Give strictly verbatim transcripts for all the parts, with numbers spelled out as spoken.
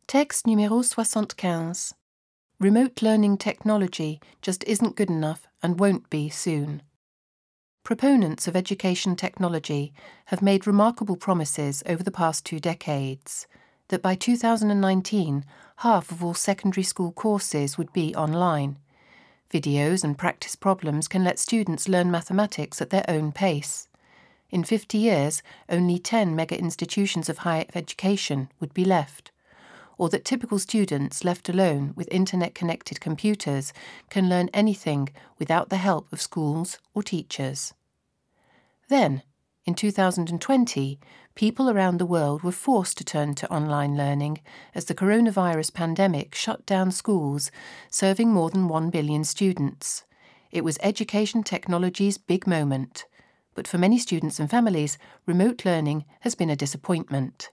Texte numéro soixante-quinze. Remote learning technology just isn't good enough and won't be soon. Proponents of education technology have made remarkable promises over the past two decades that by two thousand nineteen, half of all secondary school courses would be online. Videos and practice problems can let students learn mathematics at their own pace. In fifty years, only ten mega institutions of higher education would be left, or that typical students left alone with internet-connected computers can learn anything without the help of schools or teachers. Then, in two thousand twenty, people around the world were forced to turn to online learning as the coronavirus pandemic shut down schools, serving more than one billion students. It was education technology's big moment, but for many students and families, remote learning has been a disappointment.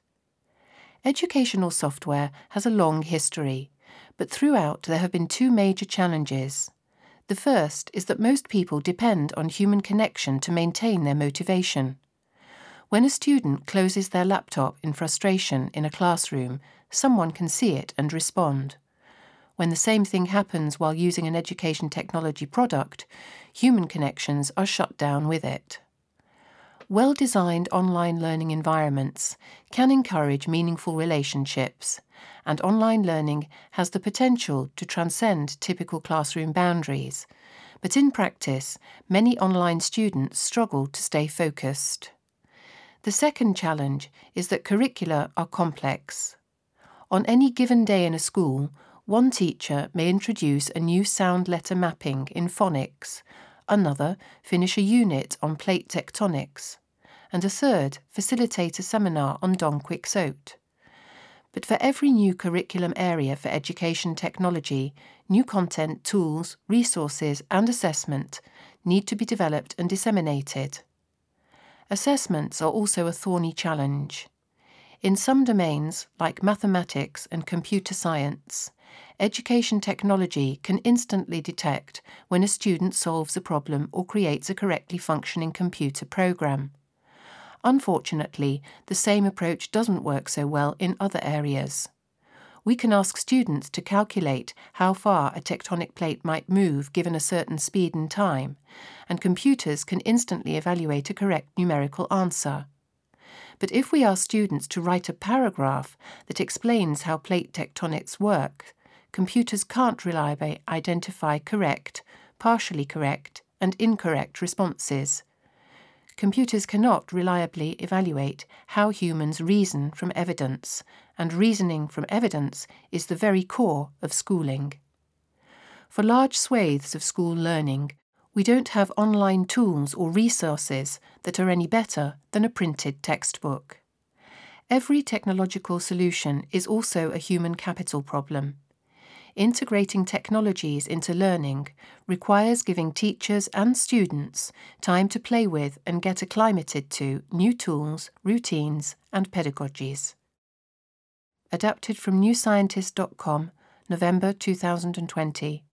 Educational software has a long history, but throughout there have been two major challenges. The first is that most people depend on human connection to maintain their motivation. When a student closes their laptop in frustration in a classroom, someone can see it and respond. When the same thing happens while using an education technology product, human connections are shut down with it. Well-designed online learning environments can encourage meaningful relationships, and online learning has the potential to transcend typical classroom boundaries. But in practice, many online students struggle to stay focused. The second challenge is that curricula are complex. On any given day in a school, one teacher may introduce a new sound-letter mapping in phonics, another finish a unit on plate tectonics, and a third facilitate a seminar on Don Quixote. But for every new curriculum area for education technology, new content, tools, resources and assessment need to be developed and disseminated. Assessments are also a thorny challenge. In some domains, like mathematics and computer science, education technology can instantly detect when a student solves a problem or creates a correctly functioning computer program. Unfortunately, the same approach doesn't work so well in other areas. We can ask students to calculate how far a tectonic plate might move given a certain speed and time, and computers can instantly evaluate a correct numerical answer. But if we ask students to write a paragraph that explains how plate tectonics work, computers can't reliably identify correct, partially correct, and incorrect responses. Computers cannot reliably evaluate how humans reason from evidence, and reasoning from evidence is the very core of schooling. For large swathes of school learning, we don't have online tools or resources that are any better than a printed textbook. Every technological solution is also a human capital problem. Integrating technologies into learning requires giving teachers and students time to play with and get acclimated to new tools, routines, and pedagogies. Adapted from new scientist dot com, November two thousand twenty.